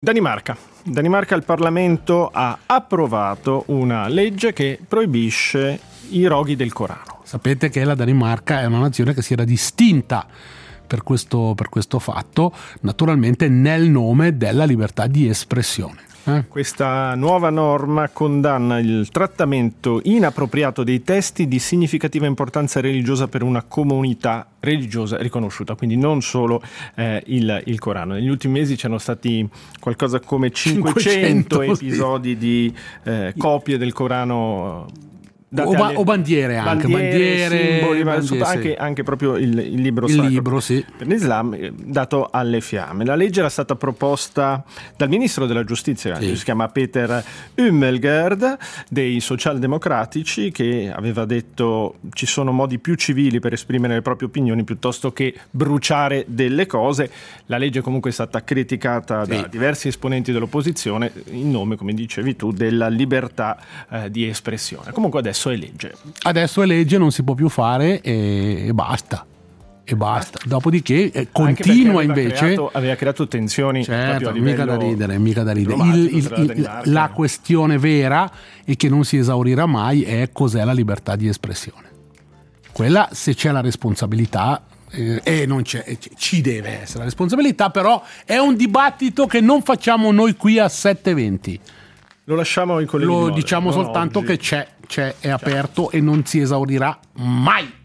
Danimarca. Il Parlamento ha approvato una legge che proibisce i roghi del Corano. Sapete che la Danimarca è una nazione che si era distinta per questo fatto, naturalmente nel nome della libertà di espressione. Questa nuova norma condanna il trattamento inappropriato dei testi di significativa importanza religiosa per una comunità religiosa riconosciuta, quindi non solo il Corano. Negli ultimi mesi c'erano stati qualcosa come 500 episodi di copie del Corano o bandiere, simboli, bandiere, anche proprio il libro sacro, libro, sì, per l'Islam, dato alle fiamme. La legge era stata proposta dal ministro della giustizia, sì, si chiama Peter Hummelgaard, dei socialdemocratici, che aveva detto ci sono modi più civili per esprimere le proprie opinioni piuttosto che bruciare delle cose. La legge comunque è stata criticata da diversi esponenti dell'opposizione in nome, come dicevi tu, della libertà di espressione. Comunque adesso è legge, non si può più fare e basta. Dopodiché continua invece. Aveva creato tensioni. Certo, mica da ridere. La questione vera e che non si esaurirà mai è cos'è la libertà di espressione. Quella, se c'è la responsabilità, e non c'è, ci deve essere la responsabilità, però è un dibattito che non facciamo noi qui a 7:20. Lo lasciamo ai colleghi. Lo diciamo soltanto oggi. Che c'è, è aperto e non si esaurirà mai.